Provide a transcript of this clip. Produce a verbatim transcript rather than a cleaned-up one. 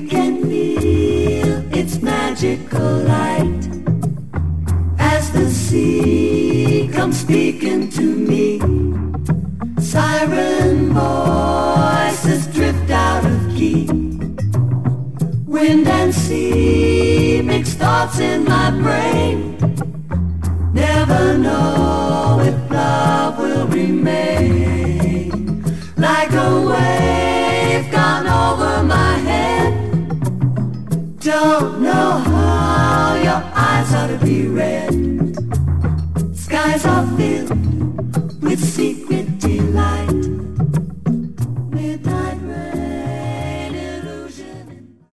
can feel its magical light as the sea comes speaking to me. Siren voices drift out of key. Wind and sea mix thoughts in my brain. Never know if love will remain. Like a wave gone over my head. Don't know how your eyes ought to be red.